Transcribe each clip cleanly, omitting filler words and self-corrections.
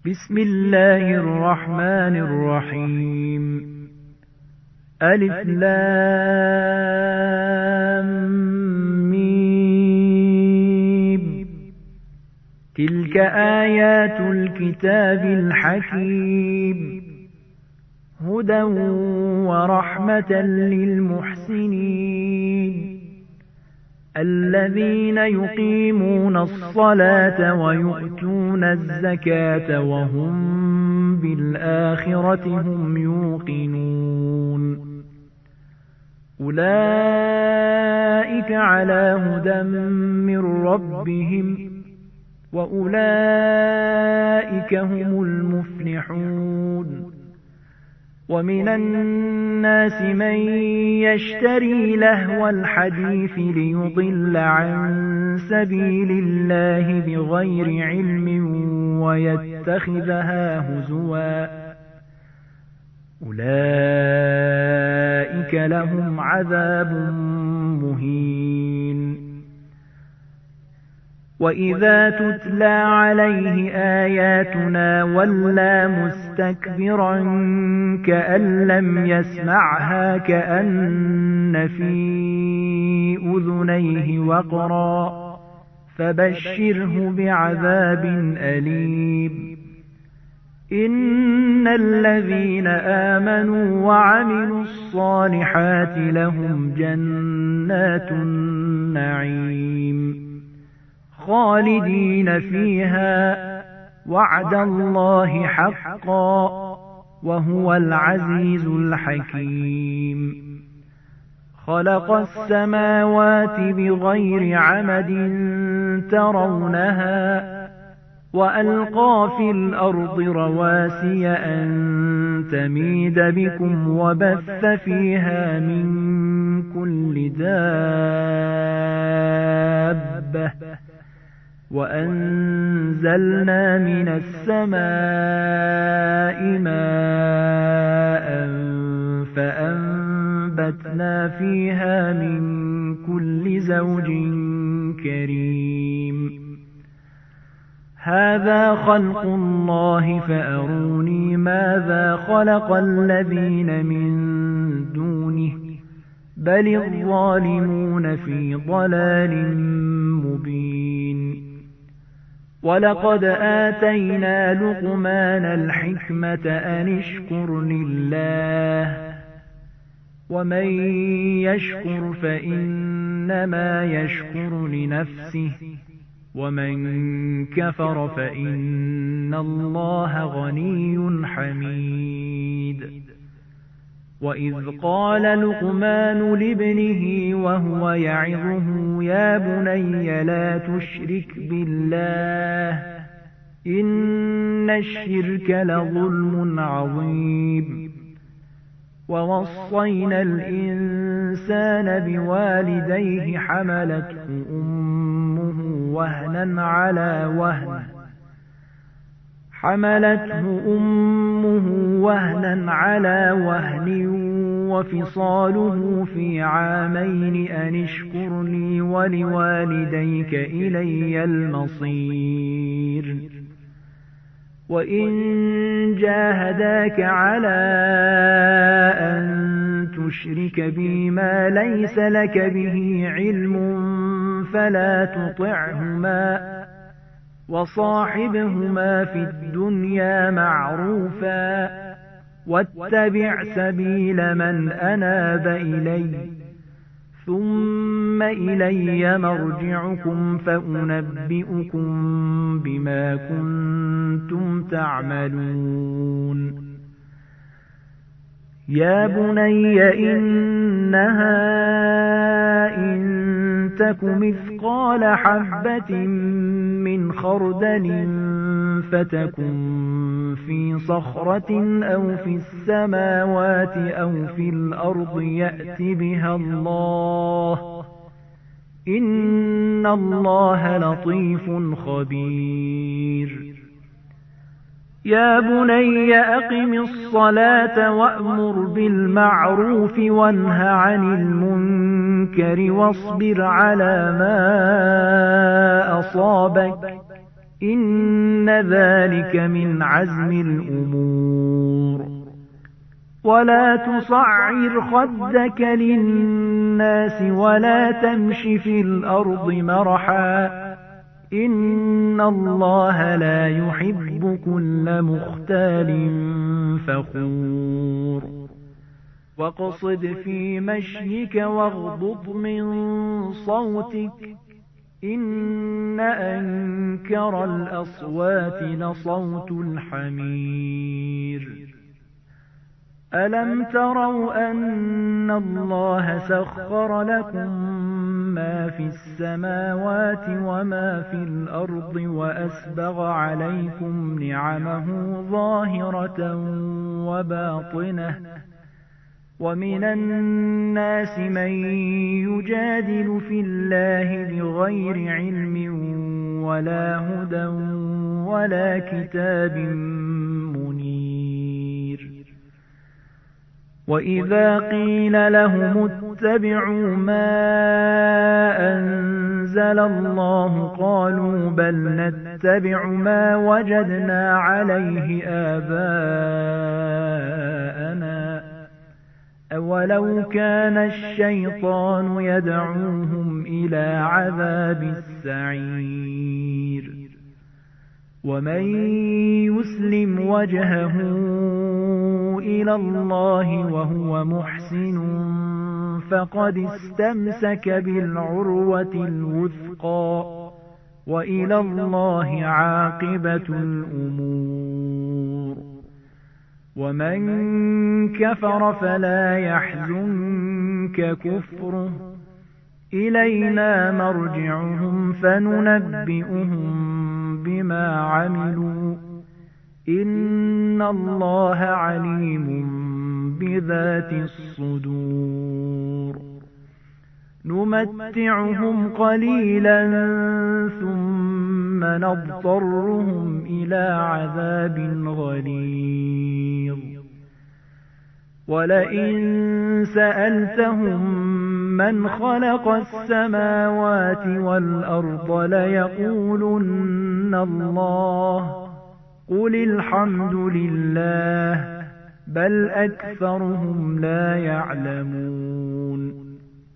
بسم الله الرحمن الرحيم. ألف لام ميم. تلك آيات الكتاب الحكيم، هدى ورحمة للمحسنين الذين يقيمون الصلاة ويؤتون الزكاة وهم بالآخرة هم يوقنون. أولئك على هدى من ربهم وأولئك هم المفلحون. ومن الناس من يشتري لهو الحديث ليضل عن سبيل الله بغير علم ويتخذها هزوا، أولئك لهم عذاب مهين. وإذا تتلى عليه آياتنا ولى مستكبرا كأن لم يسمعها كأن في أذنيه وقرا، فبشره بعذاب أليم. إن الذين آمنوا وعملوا الصالحات لهم جنات النعيم خالدين فيها، وعد الله حقا وهو العزيز الحكيم. خلق السماوات بغير عمد ترونها وألقى في الأرض رواسي أن تميد بكم وبث فيها من كل دابة وأنزلنا من السماء ماء فأنبتنا فيها من كل زوج كريم. هذا خلق الله فأروني ماذا خلق الذين من دونه بل الظالمون في ضلال مبين. ولقد آتينا لقمان الحكمة أن اشكر لله، ومن يشكر فإنما يشكر لنفسه، ومن كفر فإن الله غني حميد. وإذ قال لقمان لابنه وهو يعظه يا بني لا تشرك بالله إن الشرك لظلم عظيم. ووصينا الإنسان بوالديه حملته أمه وهنا على وهن وفصاله في عامين أن اشكر لي ولوالديك إلي المصير. وإن جاهداك على أن تشرك بي ما ليس لك به علم فلا تطعهما، وصاحبهما في الدنيا معروفا، واتبع سبيل من أناب إلي، ثم إلي مرجعكم فأنبئكم بما كنتم تعملون. يا بني إنها إن تك مثقال حبة من خردل فتكن في صخرة أو في السماوات أو في الأرض يأت بها الله، إن الله لطيف خبير. يا بني أقم الصلاة وأمر بالمعروف وانه عن المنكر واصبر على ما أصابك إن ذلك من عزم الأمور. ولا تصعر خدك للناس ولا تمش في الأرض مرحا إن الله لا يحب كل مختال فخور. واقصد في مشيك واغضض من صوتك إن أنكر الأصوات لصوت الحمير. ألم تروا أن الله سخر لكم ما في السماوات وما في الأرض وأسبغ عليكم نعمه ظاهرة وباطنة ومن الناس من يجادل في الله بغير علم ولا هدى ولا كتاب منير. وإذا قيل لهم اتبعوا ما أنزل الله قالوا بل نتبع ما وجدنا عليه آباءنا أولو كان الشيطان يدعوهم إلى عذاب السعير. ومن يسلم وجهه إلى الله وهو محسن فقد استمسك بالعروة الوثقى وإلى الله عاقبة الأمور. ومن كفر فلا يحزنك كفره إلينا مرجعهم فننبئهم بما عملوا إن الله عليم بذات الصدور. نمتعهم قليلا ثم نضطرهم إلى عذاب غليظ. ولئن سألتهم من خلق السماوات والأرض ليقولن الله قل الحمد لله بل أكثرهم لا يعلمون.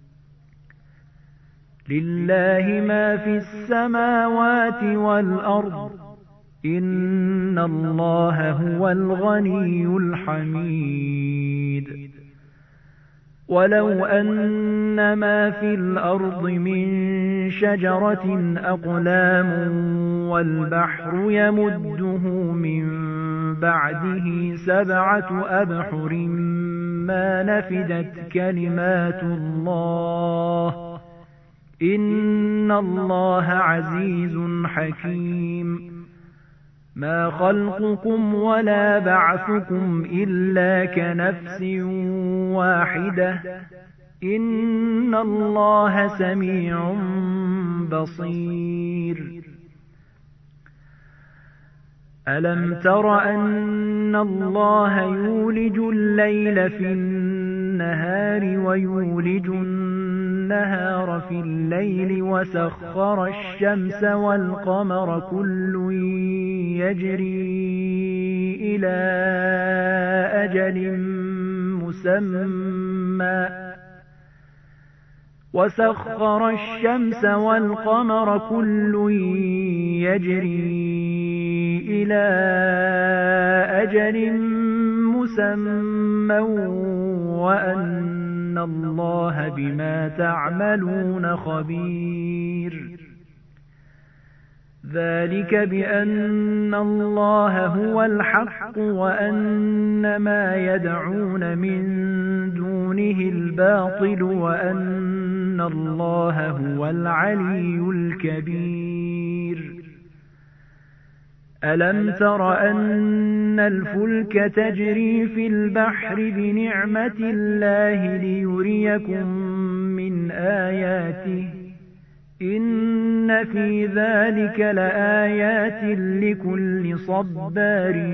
لله ما في السماوات والأرض إن الله هو الغني الحميد. ولو أن ما في الأرض من شجرة أقلام والبحر يمده من بعده 7 أبحر ما نفدت كلمات الله إن الله عزيز حكيم. ما خلقكم ولا بعثكم إلا كنفس واحدة إن الله سميع بصير. ألم تر أن الله يولج الليل في النهار ويولج النهار في الليل وسخر الشمس والقمر كل يجري إلى أجل مسمى وسخر الشمس والقمر كل يجري إلى أجل مسمى وأن الله بما تعملون خبير. ذلك بأن الله هو الحق وأن ما يدعون من دونه الباطل وأن الله هو العلي الكبير. ألم تر أن الفلك تجري في البحر بنعمة الله ليريكم من آياته إن في ذلك لآيات لكل صبار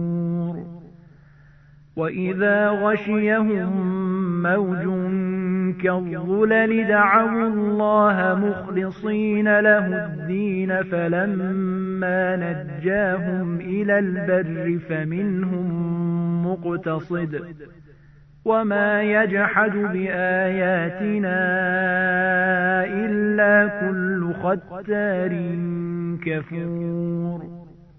شكور. وإذا غشيهم موج كالظلل دعوا الله مخلصين له الدين فلما نجاهم إلى البر فمنهم مقتصد وما يجحد بآياتنا إلا كل ختار كفور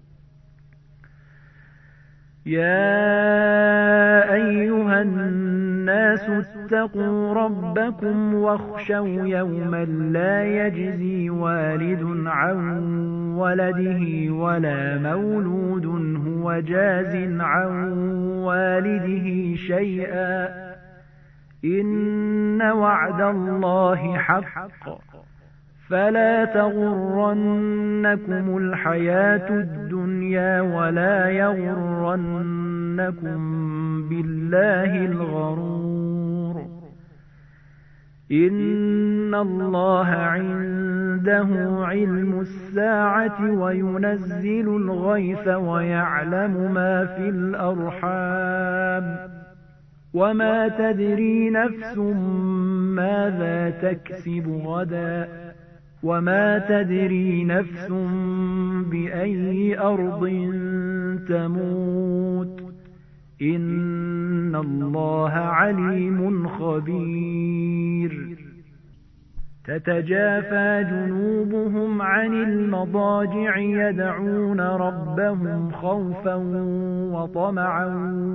يا أيها الناس اتقوا ربكم واخشوا يوما لا يجزي والد عن ولده ولا مولود هو جاز عن والده شيئا إن وعد الله حق فلا تغرنكم الحياة الدنيا ولا يغرنكم بالله الغرور إن الله عنده علم الساعة وينزل الغيث ويعلم ما في الأرحام وما تدري نفس ماذا تكسب غدا وما تدري نفس بأي أرض تموت إن الله عليم خبير تتجافى جنوبهم عن المضاجع يدعون ربهم خوفا وطمعا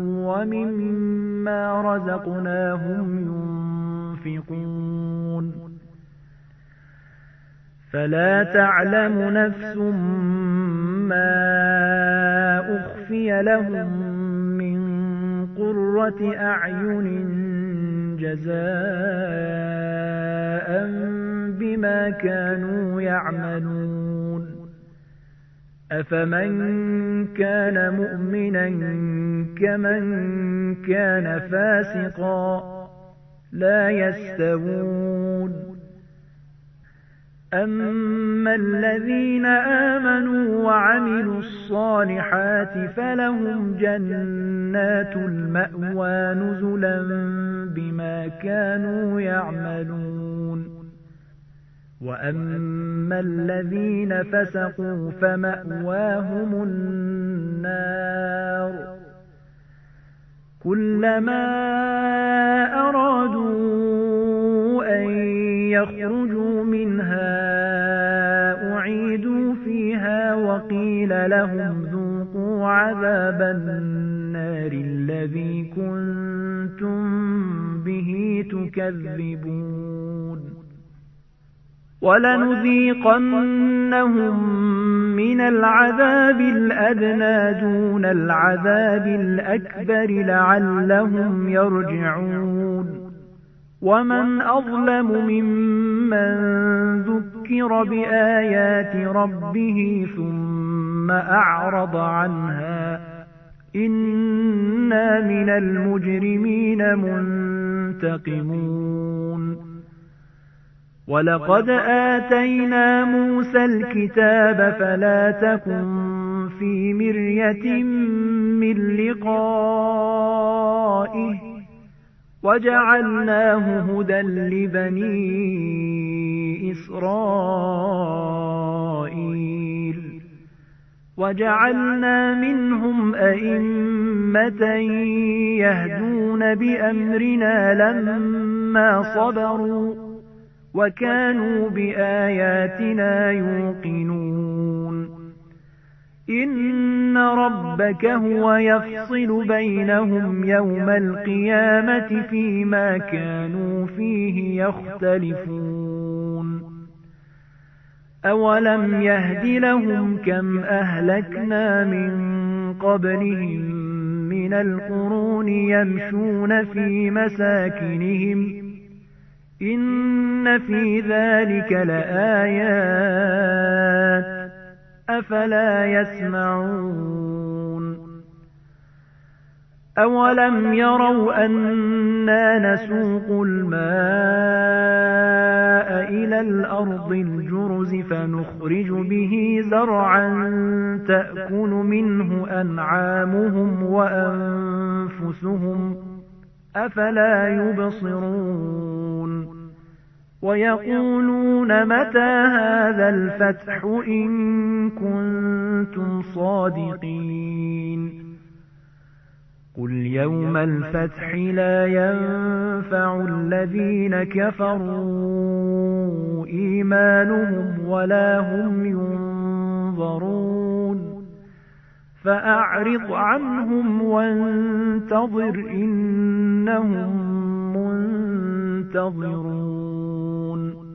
ومما رزقناهم ينفقون فلا تعلم نفس ما أخفي لهم من قرة أعين جزاء بما كانوا يعملون أفمن كان مؤمنا كمن كان فاسقا لا يستوون أما الذين آمنوا وعملوا الصالحات فلهم جنات المأوى نزلا بما كانوا يعملون وأما الذين فسقوا فمأواهم النار كلما أرادوا أن يخرجوا منها أعيدوا فيها وقيل لهم ذوقوا عذاب النار الذي كنتم به تكذبون ولنذيقنهم من العذاب الأدنى دون العذاب الأكبر لعلهم يرجعون ومن أظلم ممن ذكر بآيات ربه ثم أعرض عنها إنا من المجرمين منتقمون ولقد آتينا موسى الكتاب فلا تكن في مرية من لقائه وجعلناه هدى لبني إسرائيل وجعلنا منهم أئمة يهدون بأمرنا لما صبروا وكانوا بآياتنا يوقنون إن ربك هو يفصل بينهم يوم القيامة فيما كانوا فيه يختلفون أولم يهد لهم كم أهلكنا من قبلهم من القرون يمشون في مساكنهم إن في ذلك لآيات أفلا يسمعون أولم يروا أنا نسوق الماء إلى الأرض الجرز فنخرج به زرعا تأكل منه أنعامهم وأنفسهم أفلا يبصرون ويقولون متى هذا الفتح إن كنتم صادقين قل يوم الفتح لا ينفع الذين كفروا إيمانهم ولا هم ينظرون فأعرض عنهم وانتظر إنهم منتظرون